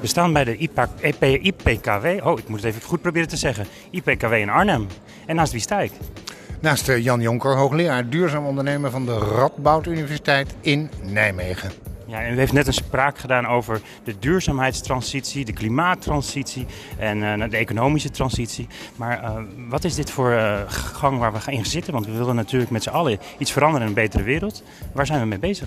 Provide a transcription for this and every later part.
We staan bij de IPKW, ik moet het even goed proberen te zeggen, IPKW in Arnhem. En naast wie sta ik? Naast Jan Jonker, hoogleraar duurzaam ondernemen van de Radboud Universiteit in Nijmegen. Ja, en u heeft net een spraak gedaan over de duurzaamheidstransitie, de klimaattransitie en de economische transitie. Maar wat is dit voor gang waar we in zitten? Want we willen natuurlijk met z'n allen iets veranderen in een betere wereld. Waar zijn we mee bezig?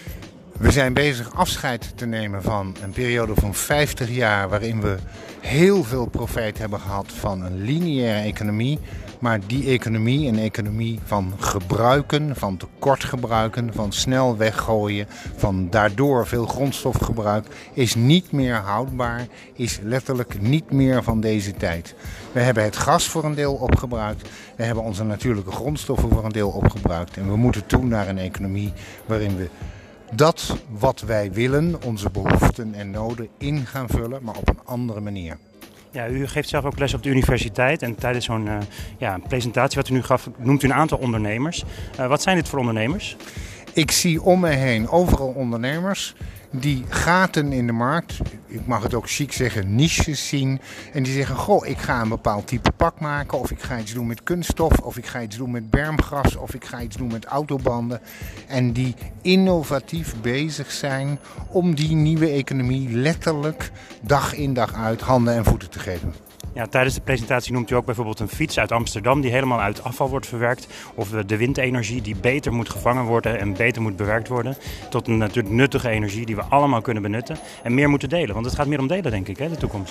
We zijn bezig afscheid te nemen van een periode van 50 jaar waarin we heel veel profijt hebben gehad van een lineaire economie. Maar die economie, een economie van gebruiken, van tekort gebruiken, van snel weggooien, van daardoor veel grondstofgebruik, is niet meer houdbaar, is letterlijk niet meer van deze tijd. We hebben het gas voor een deel opgebruikt, we hebben onze natuurlijke grondstoffen voor een deel opgebruikt en we moeten toe naar een economie waarin we dat wat wij willen, onze behoeften en noden, in gaan vullen, maar op een andere manier. Ja, u geeft zelf ook les op de universiteit en tijdens zo'n presentatie wat u nu gaf, noemt u een aantal ondernemers. Wat zijn dit voor ondernemers? Ik zie om me heen overal ondernemers die gaten in de markt, ik mag het ook chic zeggen, niches zien. En die zeggen, goh, ik ga een bepaald type pak maken. Of ik ga iets doen met kunststof. Of ik ga iets doen met bermgras. Of ik ga iets doen met autobanden. En die innovatief bezig zijn om die nieuwe economie letterlijk dag in dag uit handen en voeten te geven. Ja, tijdens de presentatie noemt u ook bijvoorbeeld een fiets uit Amsterdam die helemaal uit afval wordt verwerkt. Of de windenergie die beter moet gevangen worden en beter moet bewerkt worden. Tot een natuurlijk nuttige energie die we allemaal kunnen benutten. En meer moeten delen, want het gaat meer om delen denk ik, hè, de toekomst.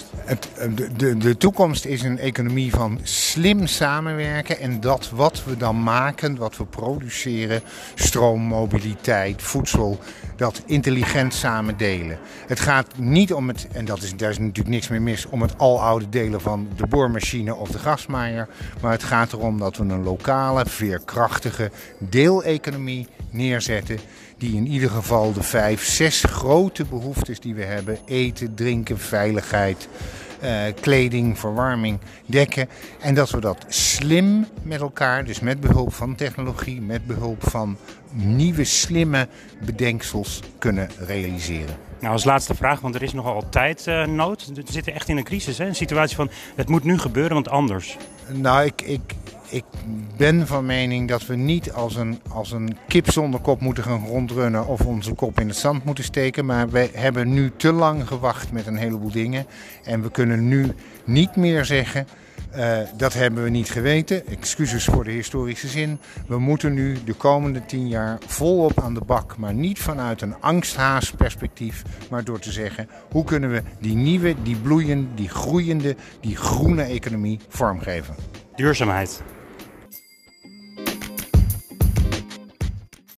De toekomst is een economie van slim samenwerken. En dat wat we dan maken, wat we produceren, stroom, mobiliteit, voedsel, dat intelligent samen delen. Het gaat niet om het, en daar is natuurlijk niks meer mis, om het aloude delen van de boormachine of de grasmaaier. Maar het gaat erom dat we een lokale, veerkrachtige deeleconomie neerzetten. Die in ieder geval de 5, 6 grote behoeftes die we hebben, eten, drinken, veiligheid, kleding, verwarming, dekken. En dat we dat slim met elkaar, dus met behulp van technologie, met behulp van nieuwe slimme bedenksels kunnen realiseren. Nou, als laatste vraag, want er is nogal tijdnood. We zitten echt in een crisis, hè? Een situatie van het moet nu gebeuren, want anders. Nou, ik ben van mening dat we niet als een kip zonder kop moeten gaan rondrunnen of onze kop in het zand moeten steken. Maar we hebben nu te lang gewacht met een heleboel dingen. En we kunnen nu niet meer zeggen, dat hebben we niet geweten. Excuses voor de historische zin. We moeten nu de komende 10 jaar volop aan de bak. Maar niet vanuit een angsthaasperspectief. Maar door te zeggen, hoe kunnen we die nieuwe, die bloeiende, die groeiende, die groene economie vormgeven. Duurzaamheid.